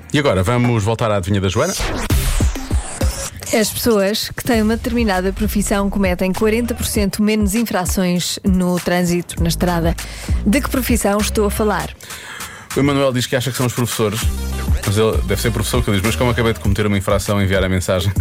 E agora vamos voltar à adivinha da Joana? As pessoas que têm uma determinada profissão cometem 40% menos infrações no trânsito, na estrada. De que profissão estou a falar? O Emanuel diz que acha que são os professores. Mas ele deve ser professor que ele diz: mas como acabei de cometer uma infração, enviar a mensagem.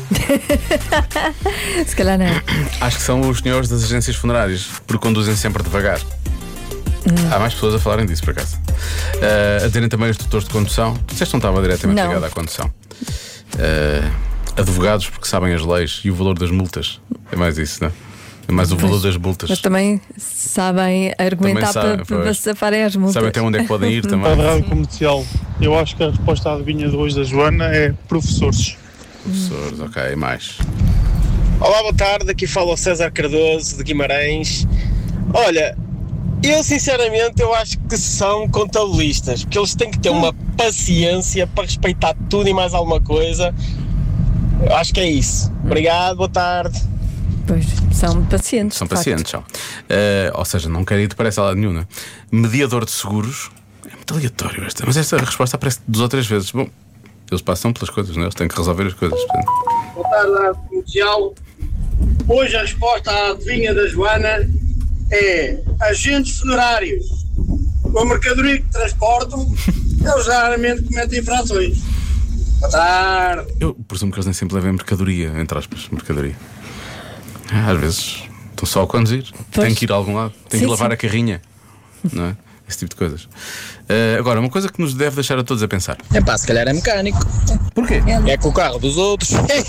Se calhar não. Acho que são os senhores das agências funerárias, porque conduzem sempre devagar. Há mais pessoas a falarem disso, por acaso. A dizerem também os tutores de condução. Tu disseste que não estava diretamente ligado à condução. Advogados, porque sabem as leis e o valor das multas. É mais isso, não é? É mais o valor das multas. Mas também sabem argumentar para se safarem as multas. Sabem até onde é que podem ir também. Para a rádio comercial, eu acho que a resposta à adivinha de hoje da Joana é professores. Professores, ok, mais. Olá, boa tarde, aqui fala o César Cardoso de Guimarães. Olha, eu sinceramente eu acho que são contabilistas, porque eles têm que ter uma paciência para respeitar tudo e mais alguma coisa. Eu acho que é isso. Obrigado, boa tarde. Pois, são pacientes. São pacientes, são. Ou seja, não quero ir de parece a lado nenhum, não é? Mediador de seguros. É muito aleatório esta. Mas esta resposta aparece 2 ou 3 vezes. Bom, eles passam pelas coisas, não é? Eles têm que resolver as coisas. Portanto. Boa tarde, Rádio Comercial. Hoje a resposta à adivinha da Joana é agentes funerários. Com a mercadoria que transportam, eles raramente cometem infrações. Boa tarde. Eu presumo que eles nem sempre levem mercadoria, entre aspas, mercadoria. Às vezes estão só a conduzir, têm que ir a algum lado, têm que lavar a carrinha, não é? Esse tipo de coisas. Agora, uma coisa que nos deve deixar a todos a pensar. É pá, se calhar é mecânico. Porquê? É com o carro dos outros.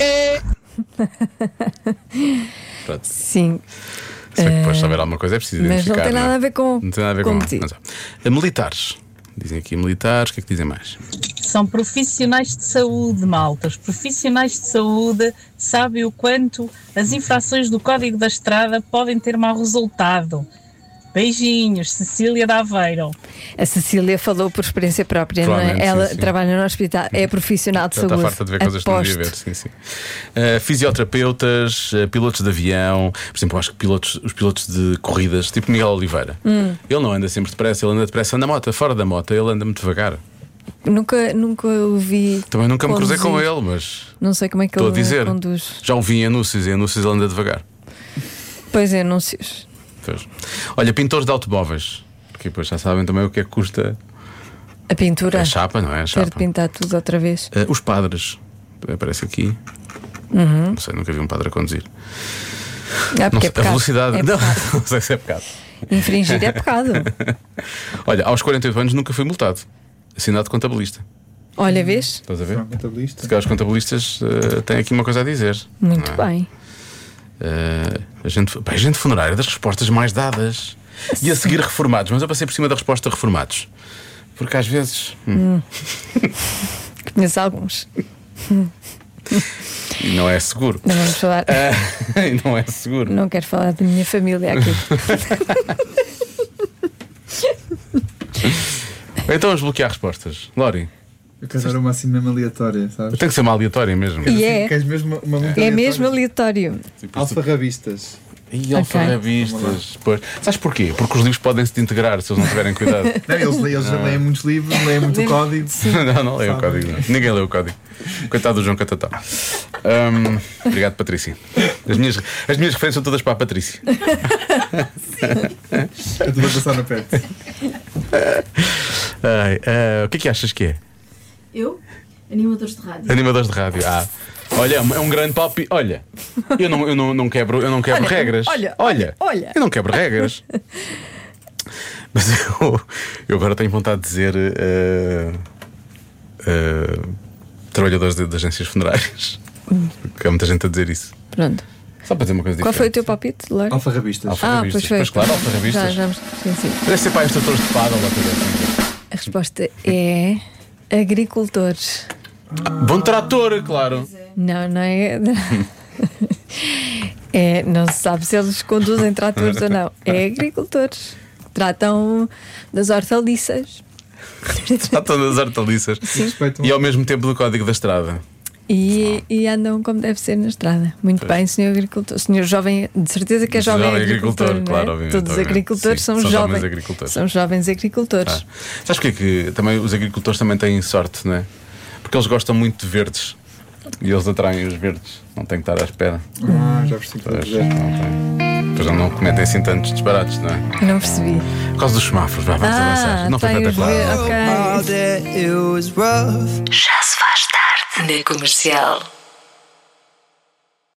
Pronto. Sim. Se bem que depois saber alguma coisa é preciso identificar. Mas não tem nada a ver com. Não tem nada a ver com militares. Dizem aqui militares, o que é que dizem mais? São profissionais de saúde, malta. Os profissionais de saúde sabem o quanto as infrações do Código da Estrada podem ter mau resultado. Beijinhos, Cecília de Aveiro. A Cecília falou por experiência própria, não é? Ela trabalha no hospital, é profissional de saúde. Está farta de ver coisas que não devia ver, sim. Fisioterapeutas, pilotos de avião. Por exemplo, eu acho que os pilotos de corridas, tipo Miguel Oliveira, ele não anda sempre depressa, ele anda depressa na moto. Fora da moto, ele anda muito devagar. Nunca o vi. Também nunca me cruzei com ele, mas não sei como é que estou ele a dizer. conduz. Já o vi em anúncios ele anda devagar. Pois é, anúncios. Pois. Olha, pintores de automóveis, porque depois já sabem também o que é que custa a pintura. A chapa, não é? A chapa. Quero pintar tudo outra vez. Os padres, aparece aqui. Não sei, nunca vi um padre a conduzir. Não sei, a velocidade. Não sei se é pecado. Infringir é pecado. Olha, aos 48 anos nunca fui multado. Assinado contabilista. Olha, vês? Estás a ver? Se calhar os contabilistas têm aqui uma coisa a dizer. Muito bem. Agente funerário, das respostas mais dadas. E a seguir reformados. Mas eu passei por cima da resposta reformados, porque às vezes conheço alguns. E não é seguro. Não vamos falar. Não é seguro. Não quero falar da minha família aqui. Então vamos bloquear respostas. Lori, eu quero dar uma assim mesmo aleatória, sabes? Tem que ser uma aleatória mesmo. E é. Queres mesmo uma muito aleatória? Mesmo aleatório. Alfarrabistas. E alfarrabistas. Pois. Sabes porquê? Porque os livros podem se integrar se eles não tiverem cuidado. Não, eles leem muitos livros, leem muito o código. Não leem o código. Não. Ninguém lê o código. Coitado do João Catatá. Obrigado, Patrícia. As minhas referências são todas para a Patrícia. Eu estou a passar no pé. O que é que achas que é? Eu? Animadores de rádio. Animadores de rádio. Olha, é um grande palpite. Olha, eu não quebro regras. Olha, eu não quebro regras. Mas eu agora tenho vontade de dizer trabalhadores de agências funerárias. Porque há muita gente a dizer isso. Pronto. Só para dizer uma coisa diferente. Qual foi o teu palpite, Laura? Alfarrabistas. Pois foi. Pois claro, alfarrabistas. Sim. Deve ser para instrutores de paddle ou coisa assim. A resposta é agricultores. Bom trator, claro. Não é. Não se sabe se eles conduzem tratores ou não. É agricultores. Tratam das hortaliças. Tratam das hortaliças. E ao mesmo tempo do Código da Estrada. E andam como deve ser na estrada. Muito bem, senhor agricultor. Senhor jovem, de certeza que é jovem agricultor, claro, é? obviamente. Todos os agricultores são jovens agricultores. São jovens agricultores. Sabes porque é que também os agricultores também têm sorte, não é? Porque eles gostam muito de verdes. E eles atraem os verdes. Não tem que estar à espera. Já percebi que Pois não cometem assim tantos disparates, não é? Não percebi. Por causa dos semáforos, vamos avançar. Não foi tem os espetacular. Ok. Já se faz tarde na Comercial.